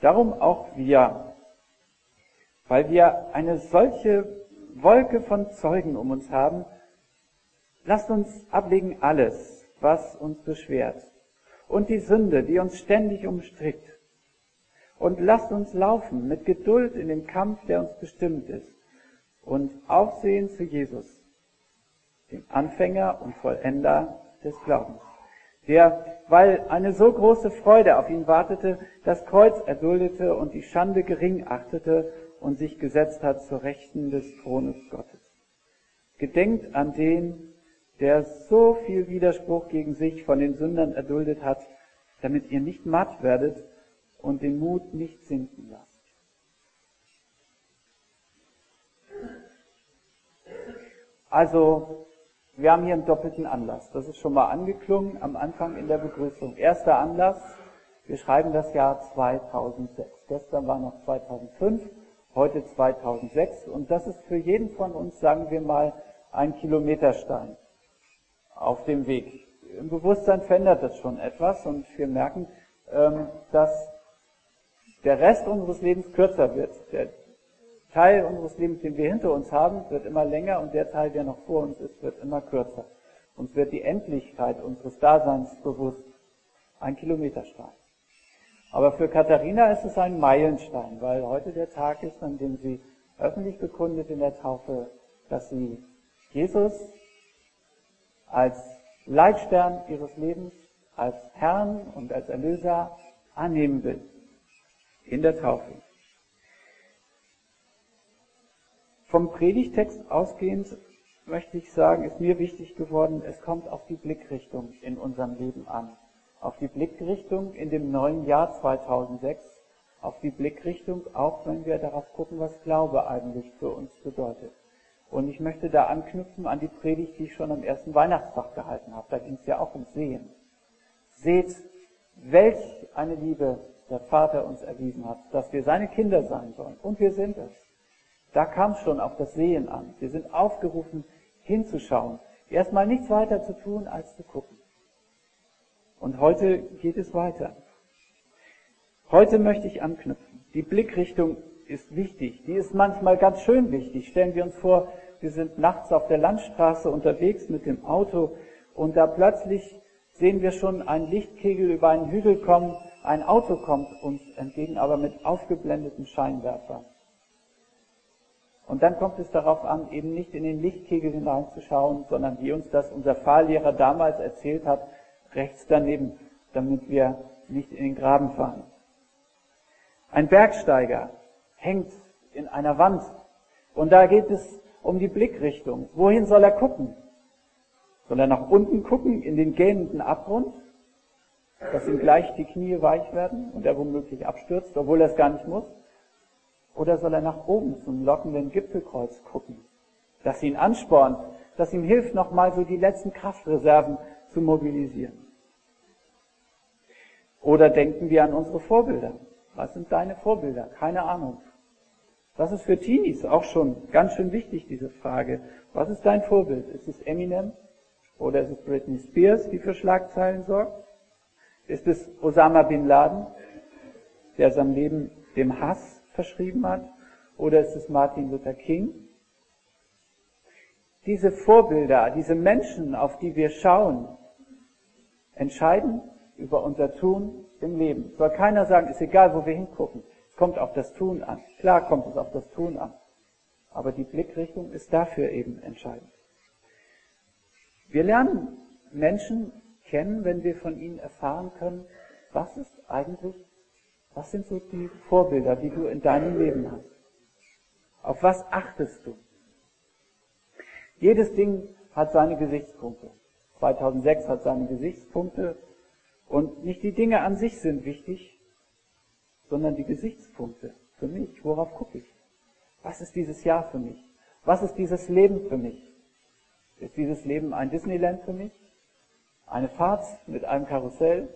Darum auch wir, weil wir eine solche Wolke von Zeugen um uns haben, lasst uns ablegen alles, was uns beschwert und die Sünde, die uns ständig umstrickt. Und lasst uns laufen mit Geduld in dem Kampf, der uns bestimmt ist, und aufsehen zu Jesus, dem Anfänger und Vollender des Glaubens, der, weil eine so große Freude auf ihn wartete, das Kreuz erduldete und die Schande gering achtete und sich gesetzt hat zur Rechten des Thrones Gottes. Gedenkt an den, der so viel Widerspruch gegen sich von den Sündern erduldet hat, damit ihr nicht matt werdet und den Mut nicht sinken lasst. Also, wir haben hier einen doppelten Anlass. Das ist schon mal angeklungen am Anfang in der Begrüßung. Erster Anlass, wir schreiben das Jahr 2006. Gestern war noch 2005, heute 2006. Und das ist für jeden von uns, sagen wir mal, ein Kilometerstein auf dem Weg. Im Bewusstsein verändert das schon etwas und wir merken, dass der Rest unseres Lebens kürzer wird. Der Teil unseres Lebens, den wir hinter uns haben, wird immer länger und der Teil, der noch vor uns ist, wird immer kürzer. Uns wird die Endlichkeit unseres Daseins bewusst. Ein Kilometerstein. Aber für Katharina ist es ein Meilenstein, weil heute der Tag ist, an dem sie öffentlich bekundet in der Taufe, dass sie Jesus als Leitstern ihres Lebens, als Herrn und als Erlöser annehmen will. In der Taufe. Vom Predigtext ausgehend möchte ich sagen, ist mir wichtig geworden, es kommt auf die Blickrichtung in unserem Leben an. Auf die Blickrichtung in dem neuen Jahr 2006, auf die Blickrichtung auch, wenn wir darauf gucken, was Glaube eigentlich für uns bedeutet. Und ich möchte da anknüpfen an die Predigt, die ich schon am ersten Weihnachtstag gehalten habe. Da ging es ja auch ums Sehen. Seht, welch eine Liebe der Vater uns erwiesen hat, dass wir seine Kinder sein sollen. Und wir sind es. Da kam es schon auf das Sehen an. Wir sind aufgerufen, hinzuschauen. Erstmal nichts weiter zu tun, als zu gucken. Und heute geht es weiter. Heute möchte ich anknüpfen. Die Blickrichtung ist wichtig. Die ist manchmal ganz schön wichtig. Stellen wir uns vor, wir sind nachts auf der Landstraße unterwegs mit dem Auto und da plötzlich sehen wir schon einen Lichtkegel über einen Hügel kommen. Ein Auto kommt uns entgegen, aber mit aufgeblendeten Scheinwerfern. Und dann kommt es darauf an, eben nicht in den Lichtkegel hineinzuschauen, sondern wie uns das unser Fahrlehrer damals erzählt hat, rechts daneben, damit wir nicht in den Graben fahren. Ein Bergsteiger hängt in einer Wand und da geht es um die Blickrichtung. Wohin soll er gucken? Soll er nach unten gucken, in den gähnenden Abgrund, dass ihm gleich die Knie weich werden und er womöglich abstürzt, obwohl er es gar nicht muss? Oder soll er nach oben zum lockenden Gipfelkreuz gucken, das ihn anspornt, das ihm hilft, nochmal so die letzten Kraftreserven zu mobilisieren? Oder denken wir an unsere Vorbilder? Was sind deine Vorbilder? Keine Ahnung. Das ist für Teenies auch schon ganz schön wichtig, diese Frage. Was ist dein Vorbild? Ist es Eminem? Oder ist es Britney Spears, die für Schlagzeilen sorgt? Ist es Osama Bin Laden, der sein Leben dem Hass verschrieben hat? Oder ist es Martin Luther King? Diese Vorbilder, diese Menschen, auf die wir schauen, entscheiden über unser Tun im Leben. Soll keiner sagen, ist egal, wo wir hingucken. Es kommt auf das Tun an. Klar kommt es auf das Tun an. Aber die Blickrichtung ist dafür eben entscheidend. Wir lernen Menschen kennen, wenn wir von ihnen erfahren können, was sind so die Vorbilder, die du in deinem Leben hast? Auf was achtest du? Jedes Ding hat seine Gesichtspunkte. 2006 hat seine Gesichtspunkte und nicht die Dinge an sich sind wichtig, sondern die Gesichtspunkte für mich. Worauf gucke ich? Was ist dieses Jahr für mich? Was ist dieses Leben für mich? Ist dieses Leben ein Disneyland für mich? Eine Fahrt mit einem Karussell?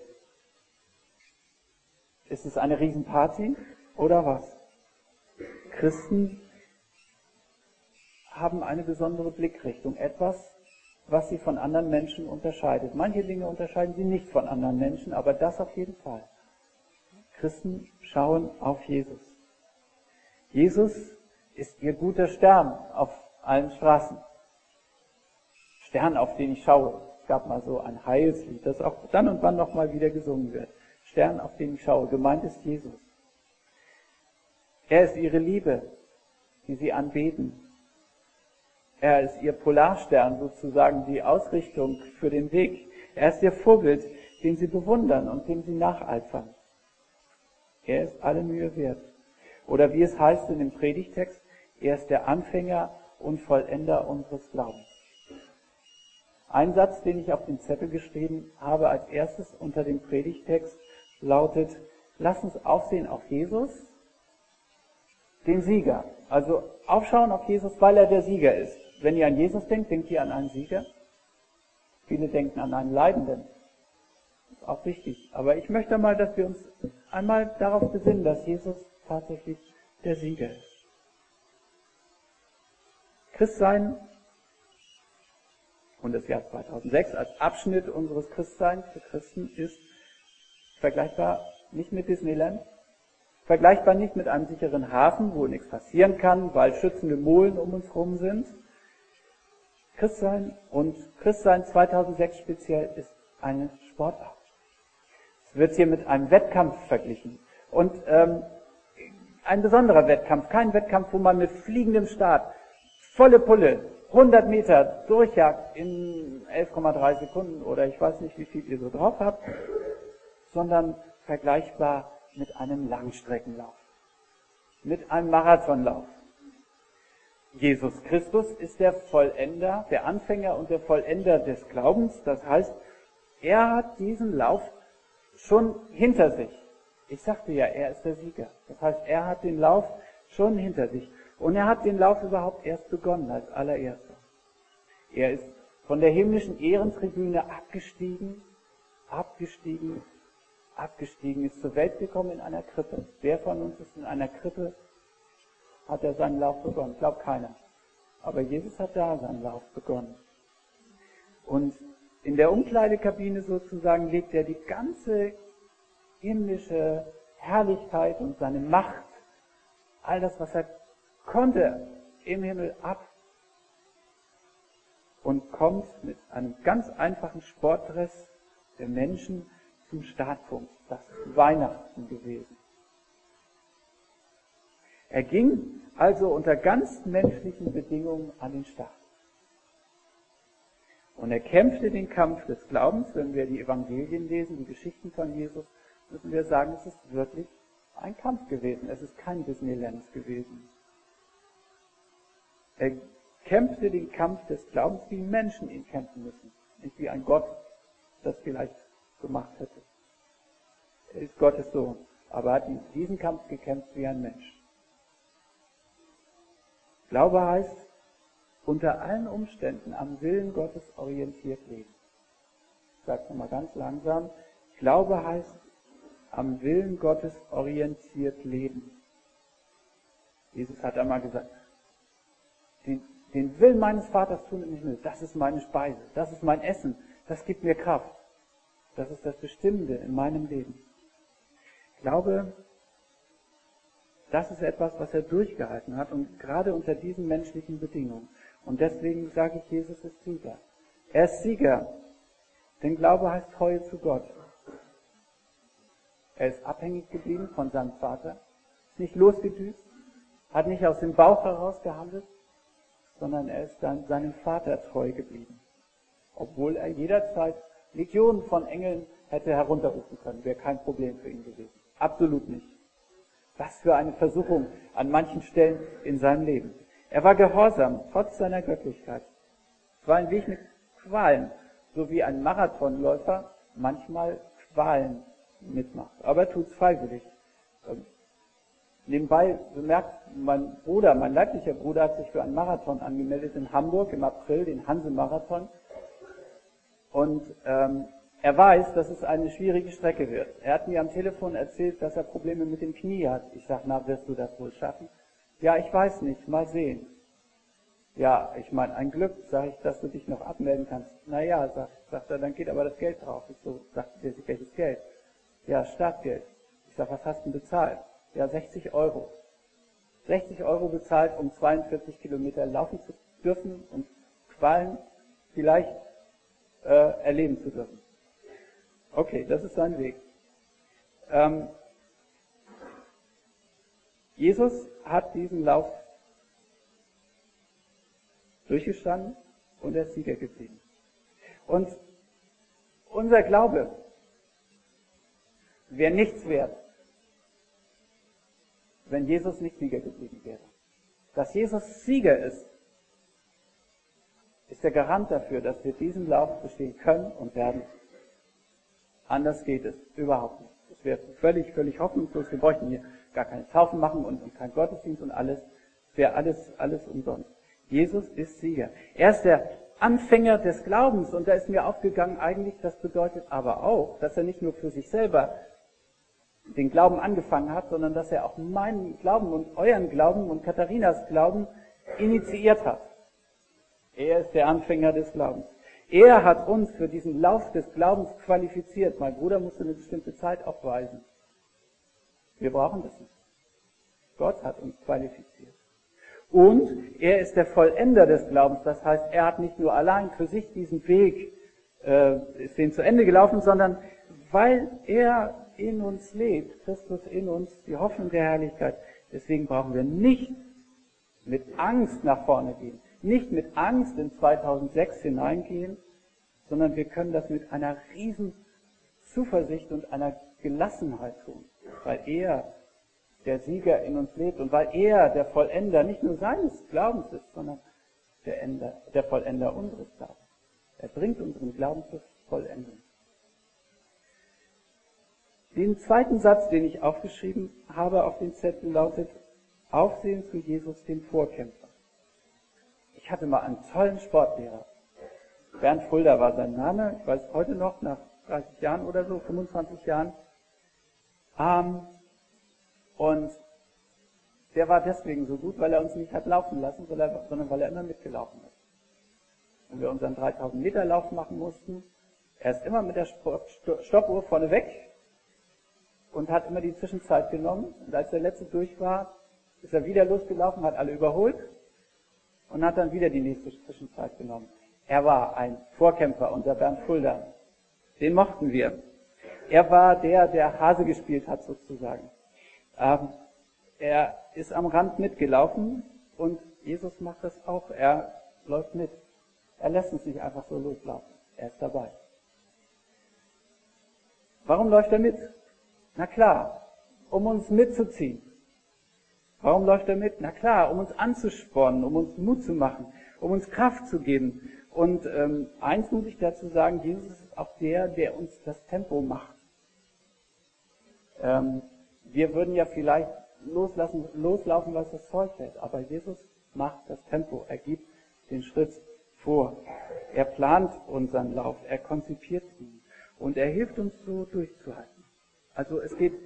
Ist es eine Riesenparty oder was? Christen haben eine besondere Blickrichtung, etwas, was sie von anderen Menschen unterscheidet. Manche Dinge unterscheiden sie nicht von anderen Menschen, aber das auf jeden Fall. Christen schauen auf Jesus. Jesus ist ihr guter Stern auf allen Straßen. Stern, auf den ich schaue. Es gab mal so ein Heilslied, das auch dann und wann nochmal wieder gesungen wird. Stern, auf den ich schaue. Gemeint ist Jesus. Er ist ihre Liebe, die sie anbeten. Er ist ihr Polarstern, sozusagen die Ausrichtung für den Weg. Er ist ihr Vorbild, den sie bewundern und dem sie nacheifern. Er ist alle Mühe wert. Oder wie es heißt in dem Predigtext, er ist der Anfänger und Vollender unseres Glaubens. Ein Satz, den ich auf den Zettel geschrieben habe als erstes unter dem Predigtext, lautet: Lass uns aufsehen auf Jesus, den Sieger. Also aufschauen auf Jesus, weil er der Sieger ist. Wenn ihr an Jesus denkt, denkt ihr an einen Sieger. Viele denken an einen Leidenden. Das ist auch wichtig. Aber ich möchte mal, dass wir uns einmal darauf besinnen, dass Jesus tatsächlich der Sieger ist. Christsein und das Jahr 2006 als Abschnitt unseres Christseins für Christen ist vergleichbar nicht mit Disneyland, vergleichbar nicht mit einem sicheren Hafen, wo nichts passieren kann, weil schützende Molen um uns herum sind. Christsein und Christsein 2006 speziell ist eine Sportart. Es wird hier mit einem Wettkampf verglichen. Und ein besonderer Wettkampf, kein Wettkampf, wo man mit fliegendem Start, volle Pulle, 100 Meter durchjagt in 11,3 Sekunden oder ich weiß nicht, wie viel ihr so drauf habt, sondern vergleichbar mit einem Langstreckenlauf, mit einem Marathonlauf. Jesus Christus ist der Vollender, der Anfänger und der Vollender des Glaubens. Das heißt, er hat diesen Lauf schon hinter sich. Ich sagte ja, er ist der Sieger. Das heißt, er hat den Lauf schon hinter sich. Und er hat den Lauf überhaupt erst begonnen als allererster. Er ist von der himmlischen Ehrentribüne abgestiegen, ist zur Welt gekommen in einer Krippe. Wer von uns ist in einer Krippe? Hat er seinen Lauf begonnen? Ich glaube keiner. Aber Jesus hat da seinen Lauf begonnen. Und in der Umkleidekabine sozusagen legt er die ganze himmlische Herrlichkeit und seine Macht, all das, was er konnte, im Himmel ab und kommt mit einem ganz einfachen Sportdress der Menschen zum Startpunkt. Das ist Weihnachten gewesen. Er ging also unter ganz menschlichen Bedingungen an den Start. Und er kämpfte den Kampf des Glaubens. Wenn wir die Evangelien lesen, die Geschichten von Jesus, müssen wir sagen, es ist wirklich ein Kampf gewesen. Es ist kein Disneyland gewesen. Er kämpfte den Kampf des Glaubens, wie Menschen ihn kämpfen müssen. Nicht wie ein Gott das vielleicht gemacht hätte. Er ist Gottes Sohn, aber hat diesen Kampf gekämpft wie ein Mensch. Glaube heißt, unter allen Umständen am Willen Gottes orientiert leben. Ich sage es nochmal ganz langsam. Glaube heißt, am Willen Gottes orientiert leben. Jesus hat einmal gesagt, den Willen meines Vaters tun im Himmel, das ist meine Speise, das ist mein Essen, das gibt mir Kraft. Das ist das Bestimmende in meinem Leben. Ich glaube, das ist etwas, was er durchgehalten hat und gerade unter diesen menschlichen Bedingungen. Und deswegen sage ich, Jesus ist Sieger. Er ist Sieger, denn Glaube heißt Treue zu Gott. Er ist abhängig geblieben von seinem Vater, ist nicht losgedüst, hat nicht aus dem Bauch heraus gehandelt, sondern er ist seinem Vater treu geblieben. Obwohl er jederzeit Legionen von Engeln hätte herunterrufen können, wäre kein Problem für ihn gewesen. Absolut nicht. Was für eine Versuchung an manchen Stellen in seinem Leben. Er war gehorsam, trotz seiner Göttlichkeit. Es war ein Weg mit Qualen, so wie ein Marathonläufer manchmal Qualen mitmacht. Aber er tut es freiwillig. Nebenbei bemerkt, mein leiblicher Bruder hat sich für einen Marathon angemeldet in Hamburg im April, den Hanse-Marathon. Und er weiß, dass es eine schwierige Strecke wird. Er hat mir am Telefon erzählt, dass er Probleme mit dem Knie hat. Ich sage, na, wirst du das wohl schaffen? Ja, ich weiß nicht, mal sehen. Ja, ich meine, ein Glück, sage ich, dass du dich noch abmelden kannst. Naja, sagt er, dann geht aber das Geld drauf. Ich so, sagt er, welches Geld? Ja, Startgeld. Ich sage, was hast du denn bezahlt? Ja, 60 Euro. 60 Euro bezahlt, um 42 Kilometer laufen zu dürfen und Qualen vielleicht erleben zu dürfen. Okay, das ist sein Weg. Jesus hat diesen Lauf durchgestanden und er ist Sieger geblieben. Und unser Glaube wäre nichts wert, wenn Jesus nicht Sieger geblieben wäre. Dass Jesus Sieger ist der Garant dafür, dass wir diesen Lauf bestehen können und werden. Anders geht es überhaupt nicht. Es wäre völlig hoffnungslos. Wir bräuchten hier gar keine Taufen machen und keinen Gottesdienst und alles. Es wäre alles umsonst. Jesus ist Sieger. Er ist der Anfänger des Glaubens und da ist mir aufgegangen, eigentlich, das bedeutet aber auch, dass er nicht nur für sich selber den Glauben angefangen hat, sondern dass er auch meinen Glauben und euren Glauben und Katharinas Glauben initiiert hat. Er ist der Anfänger des Glaubens. Er hat uns für diesen Lauf des Glaubens qualifiziert. Mein Bruder musste eine bestimmte Zeit aufweisen. Wir brauchen das nicht. Gott hat uns qualifiziert. Und er ist der Vollender des Glaubens. Das heißt, er hat nicht nur allein für sich diesen Weg, ist den zu Ende gelaufen, sondern weil er in uns lebt, Christus in uns, die Hoffnung der Herrlichkeit. Deswegen brauchen wir nicht mit Angst nach vorne gehen, nicht mit Angst in 2006 hineingehen, sondern wir können das mit einer riesen Zuversicht und einer Gelassenheit tun, weil er der Sieger in uns lebt und weil er der Vollender nicht nur seines Glaubens ist, sondern der Vollender unseres Glaubens. Er bringt unseren Glauben zur Vollendung. Den zweiten Satz, den ich aufgeschrieben habe auf den Zettel, lautet: Aufsehen zu Jesus, dem Vorkämpfer. Ich hatte mal einen tollen Sportlehrer. Bernd Fulda war sein Name, ich weiß heute noch, nach 30 Jahren oder so, 25 Jahren. Und der war deswegen so gut, weil er uns nicht hat laufen lassen, sondern weil er immer mitgelaufen ist. Wenn wir unseren 3000 Meter Lauf machen mussten, er ist immer mit der Stoppuhr vorne weg und hat immer die Zwischenzeit genommen. Und als der letzte durch war, ist er wieder losgelaufen, hat alle überholt und hat dann wieder die nächste Zwischenzeit genommen. Er war ein Vorkämpfer, unser Bernd Fulda. Den mochten wir. Er war der Hase gespielt hat sozusagen. Er ist am Rand mitgelaufen und Jesus macht das auch. Er läuft mit. Er lässt uns nicht einfach so loslaufen. Er ist dabei. Warum läuft er mit? Na klar, um uns mitzuziehen. Warum läuft er mit? Na klar, um uns anzuspornen, um uns Mut zu machen, um uns Kraft zu geben. Und eins muss ich dazu sagen, Jesus ist auch der uns das Tempo macht. Wir würden ja vielleicht loslaufen, was das Zeug hält. Aber Jesus macht das Tempo. Er gibt den Schritt vor. Er plant unseren Lauf. Er konzipiert ihn. Und er hilft uns so durchzuhalten. Also es geht,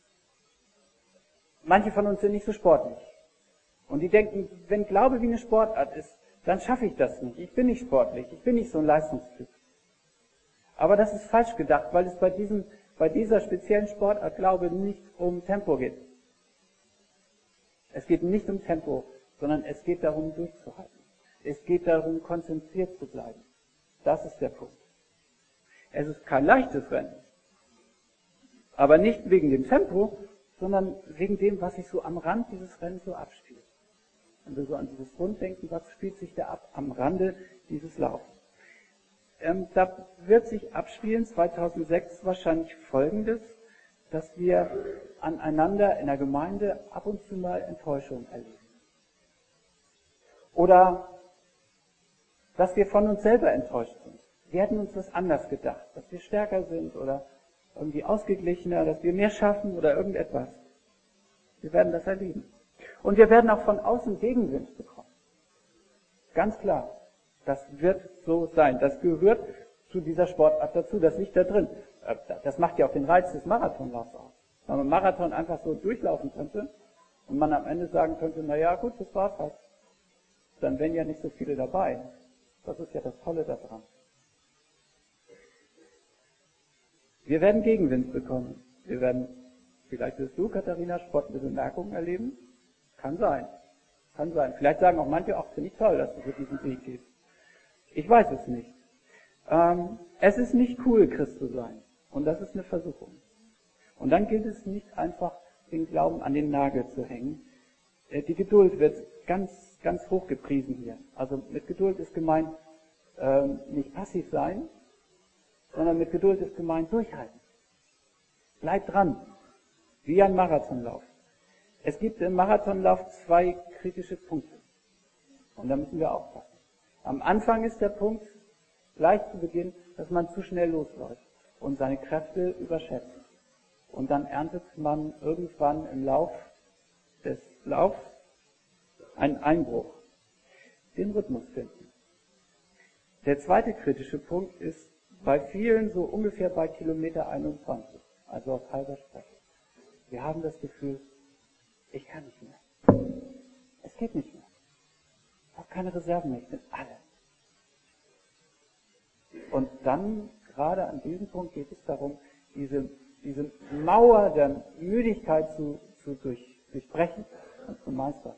manche von uns sind nicht so sportlich. Und die denken, wenn Glaube wie eine Sportart ist, dann schaffe ich das nicht. Ich bin nicht sportlich. Ich bin nicht so ein Leistungstyp. Aber das ist falsch gedacht, weil es bei dieser speziellen Sportart Glaube nicht um Tempo geht. Es geht nicht um Tempo, sondern es geht darum, durchzuhalten. Es geht darum, konzentriert zu bleiben. Das ist der Punkt. Es ist kein leichtes Rennen. Aber nicht wegen dem Tempo, sondern wegen dem, was sich so am Rand dieses Rennens so abspielt. Wenn wir so an dieses Rund denken, was spielt sich da ab am Rande dieses Laufs? Da wird sich abspielen 2006 wahrscheinlich Folgendes, dass wir aneinander in der Gemeinde ab und zu mal Enttäuschung erleben. Oder dass wir von uns selber enttäuscht sind. Wir hätten uns das anders gedacht, dass wir stärker sind oder irgendwie ausgeglichener, dass wir mehr schaffen oder irgendetwas. Wir werden das erleben. Und wir werden auch von außen Gegenwind bekommen. Ganz klar. Das wird so sein. Das gehört zu dieser Sportart dazu. Das liegt da drin. Das macht ja auch den Reiz des Marathonlaufs aus. Wenn man Marathon einfach so durchlaufen könnte und man am Ende sagen könnte, na ja, gut, das war's halt. Dann wären ja nicht so viele dabei. Das ist ja das Tolle daran. Wir werden Gegenwind bekommen. Wir werden Vielleicht wirst du, Katharina, spottende Bemerkungen erleben. Kann sein. Kann sein. Vielleicht sagen auch manche, ach, finde ich toll, dass du so diesen Weg gehst. Ich weiß es nicht. Es ist nicht cool, Christ zu sein. Und das ist eine Versuchung. Und dann gilt es nicht einfach, den Glauben an den Nagel zu hängen. Die Geduld wird ganz, ganz hoch gepriesen hier. Also mit Geduld ist gemeint, nicht passiv sein, sondern mit Geduld ist gemeint, durchhalten. Bleib dran. Wie ein Marathonlauf. Es gibt im Marathonlauf 2 kritische Punkte. Und da müssen wir aufpassen. Am Anfang ist der Punkt, gleich zu Beginn, dass man zu schnell losläuft und seine Kräfte überschätzt. Und dann erntet man irgendwann im Lauf des Laufs einen Einbruch. Den Rhythmus finden. Der zweite kritische Punkt ist bei vielen so ungefähr bei Kilometer 21, also auf halber Strecke. Wir haben das Gefühl, ich kann nicht mehr. Es geht nicht mehr. Ich habe keine Reserven mehr, ich bin alle. Und dann, gerade an diesem Punkt, geht es darum, diese Mauer der Müdigkeit zu durchbrechen und zu meistern.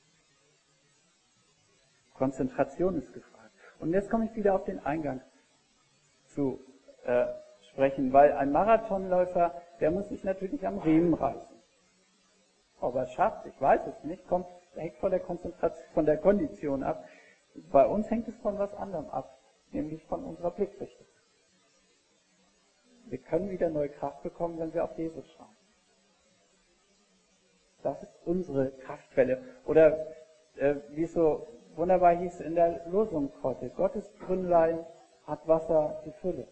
Konzentration ist gefragt. Und jetzt komme ich wieder auf den Eingang zu sprechen, weil ein Marathonläufer, der muss sich natürlich am Riemen reißen. Ob er es schafft, ich weiß es nicht, hängt von der Konzentration, von der Kondition ab. Bei uns hängt es von was anderem ab, nämlich von unserer Blickrichtung. Wir können wieder neue Kraft bekommen, wenn wir auf Jesus schauen. Das ist unsere Kraftquelle. Oder wie es so wunderbar hieß in der Losung heute, Gottes Brünnlein hat Wasser die Fülle.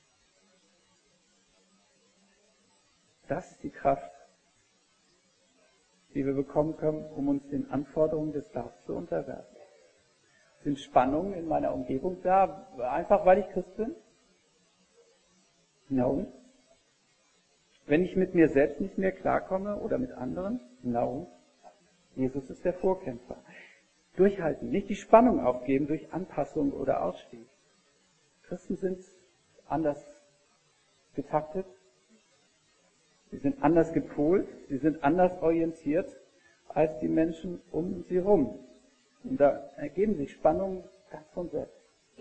Das ist die Kraft, die wir bekommen können, um uns den Anforderungen des Laufs zu unterwerfen. Sind Spannungen in meiner Umgebung da, einfach weil ich Christ bin? No. Wenn ich mit mir selbst nicht mehr klarkomme oder mit anderen? No. Jesus ist der Vorkämpfer. Durchhalten, nicht die Spannung aufgeben durch Anpassung oder Ausstieg. Christen sind anders getaktet, sie sind anders gepolt, sie sind anders orientiert als die Menschen um sie herum. Und da ergeben sich Spannungen ganz von selbst.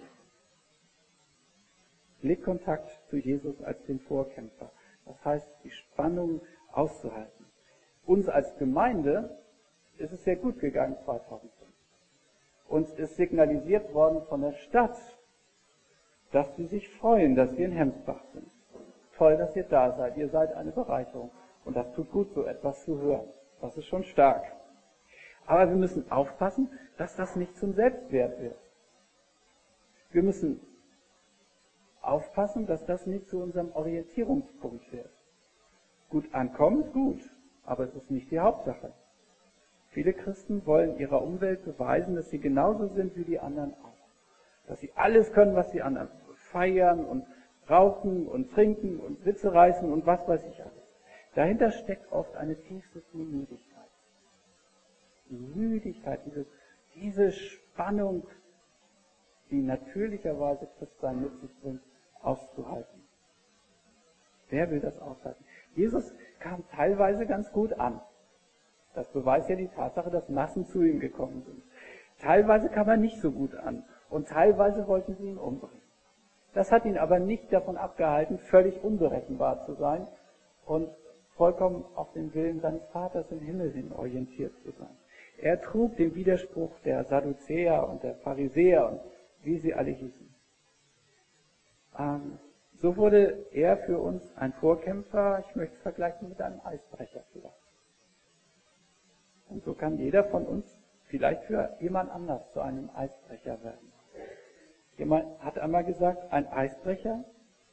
Blickkontakt zu Jesus als dem Vorkämpfer. Das heißt, die Spannung auszuhalten. Uns als Gemeinde ist es sehr gut gegangen 2005. Uns ist signalisiert worden von der Stadt, dass sie sich freuen, dass wir in Hemsbach sind. Toll, dass ihr da seid. Ihr seid eine Bereicherung. Und das tut gut, so etwas zu hören. Das ist schon stark. Aber wir müssen aufpassen, dass das nicht zum Selbstwert wird. Wir müssen aufpassen, dass das nicht zu unserem Orientierungspunkt wird. Gut ankommen ist gut, aber es ist nicht die Hauptsache. Viele Christen wollen ihrer Umwelt beweisen, dass sie genauso sind wie die anderen auch. Dass sie alles können, was die anderen feiern und rauchen und trinken und Witze reißen und was weiß ich alles. Dahinter steckt oft eine tiefste Müdigkeit. Die Müdigkeit, diese Spannung, die natürlicherweise Christsein mit sich bringt, auszuhalten. Wer will das aushalten? Jesus kam teilweise ganz gut an. Das beweist ja die Tatsache, dass Massen zu ihm gekommen sind. Teilweise kam er nicht so gut an und teilweise wollten sie ihn umbringen. Das hat ihn aber nicht davon abgehalten, völlig unberechenbar zu sein und vollkommen auf den Willen seines Vaters im Himmel hin orientiert zu sein. Er trug den Widerspruch der Sadduzäer und der Pharisäer und wie sie alle hießen. So wurde er für uns ein Vorkämpfer, ich möchte es vergleichen mit einem Eisbrecher vielleicht. Und so kann jeder von uns vielleicht für jemand anders zu einem Eisbrecher werden. Jemand hat einmal gesagt, ein Eisbrecher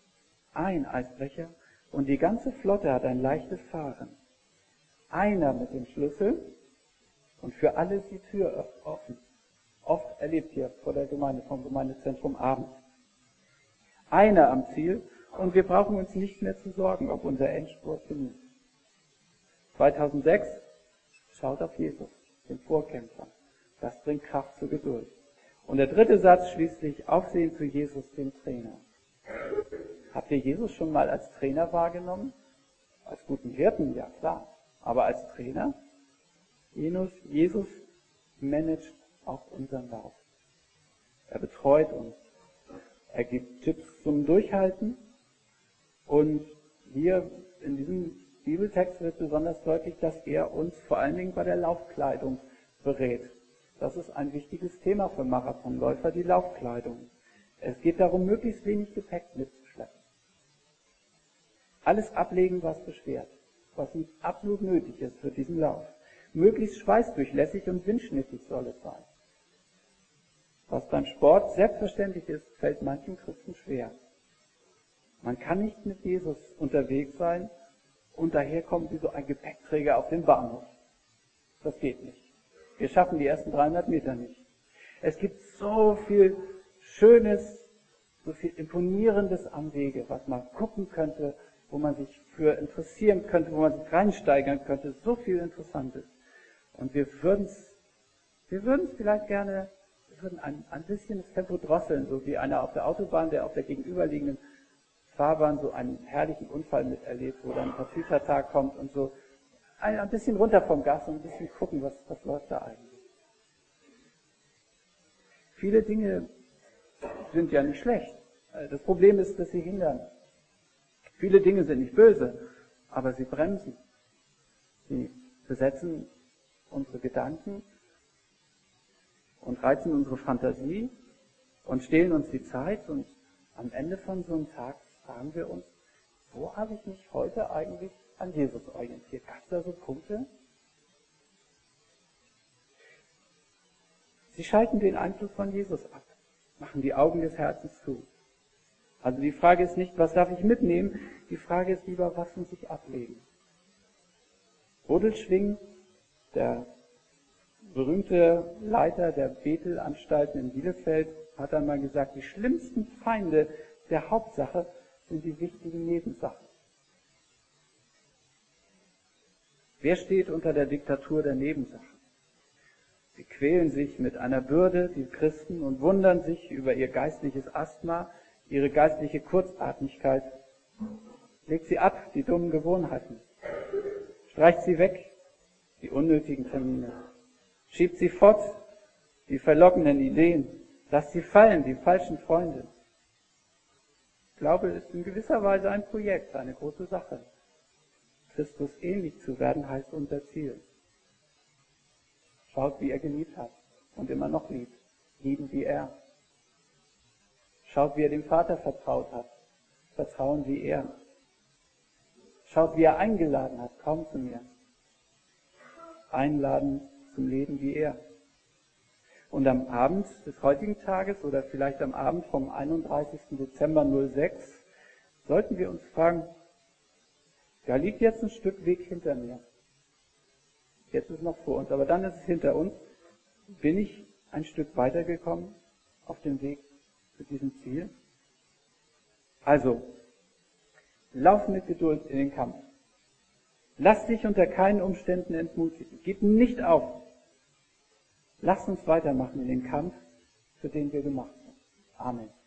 und die ganze Flotte hat ein leichtes Fahren. Einer mit dem Schlüssel und für alle ist die Tür offen. Oft erlebt hier vor der Gemeinde, vom Gemeindezentrum abends. Einer am Ziel und wir brauchen uns nicht mehr zu sorgen, ob unser Endspurt genügt. 2006, schaut auf Jesus, den Vorkämpfer. Das bringt Kraft zur Geduld. Und der dritte Satz schließlich, Aufsehen zu Jesus, dem Trainer. Habt ihr Jesus schon mal als Trainer wahrgenommen? Als guten Hirten, ja klar. Aber als Trainer, Jesus managt auch unseren Lauf. Er betreut uns. Er gibt Tipps zum Durchhalten. Und hier in diesem Bibeltext wird besonders deutlich, dass er uns vor allen Dingen bei der Laufkleidung berät. Das ist ein wichtiges Thema für Marathonläufer, die Laufkleidung. Es geht darum, möglichst wenig Gepäck mitzuschleppen. Alles ablegen, was beschwert, was uns absolut nötig ist für diesen Lauf. Möglichst schweißdurchlässig und windschnittig soll es sein. Was beim Sport selbstverständlich ist, fällt manchen Christen schwer. Man kann nicht mit Jesus unterwegs sein und daherkommen wie so ein Gepäckträger auf dem Bahnhof. Das geht nicht. Wir schaffen die ersten 300 Meter nicht. Es gibt so viel Schönes, so viel Imponierendes am Wege, was man gucken könnte, wo man sich für interessieren könnte, wo man sich reinsteigern könnte. So viel Interessantes. Und wir würden vielleicht gerne, ein bisschen das Tempo drosseln, so wie einer auf der Autobahn, der auf der gegenüberliegenden Fahrbahn so einen herrlichen Unfall miterlebt, wo dann ein Tatütata kommt und so ein bisschen runter vom Gas und ein bisschen gucken, was läuft da eigentlich. Viele Dinge sind ja nicht schlecht. Das Problem ist, dass sie hindern. Viele Dinge sind nicht böse, aber sie bremsen. Sie besetzen unsere Gedanken und reizen unsere Fantasie und stehlen uns die Zeit. Und am Ende von so einem Tag fragen wir uns, wo habe ich mich heute eigentlich an Jesus orientiert? Gab es da so Punkte? Sie schalten den Einfluss von Jesus ab, machen die Augen des Herzens zu. Also die Frage ist nicht, was darf ich mitnehmen? Die Frage ist lieber, was muss ich ablegen? Rodelschwing, der berühmte Leiter der Bethel-Anstalten in Bielefeld, hat einmal gesagt, die schlimmsten Feinde der Hauptsache sind die wichtigen Nebensachen. Wer steht unter der Diktatur der Nebensachen? Sie quälen sich mit einer Bürde, die Christen, und wundern sich über ihr geistliches Asthma, ihre geistliche Kurzatmigkeit. Legt sie ab, die dummen Gewohnheiten. Streicht sie weg, die unnötigen Termine. Schiebt sie fort, die verlockenden Ideen. Lasst sie fallen, die falschen Freunde. Glaube ist in gewisser Weise ein Projekt, eine große Sache. Christus ähnlich zu werden heißt unser Ziel. Schaut, wie er geliebt hat und immer noch liebt. Lieben wie er. Schaut, wie er dem Vater vertraut hat. Vertrauen wie er. Schaut, wie er eingeladen hat. Komm zu mir. Einladen zum Leben wie er. Und am Abend des heutigen Tages oder vielleicht am Abend vom 31. Dezember 06 sollten wir uns fragen, da liegt jetzt ein Stück Weg hinter mir. Jetzt ist es noch vor uns, aber dann ist es hinter uns. Bin ich ein Stück weitergekommen auf dem Weg zu diesem Ziel? Also, lauf mit Geduld in den Kampf. Lass dich unter keinen Umständen entmutigen. Gib nicht auf. Lass uns weitermachen in den Kampf, für den wir gemacht sind. Amen.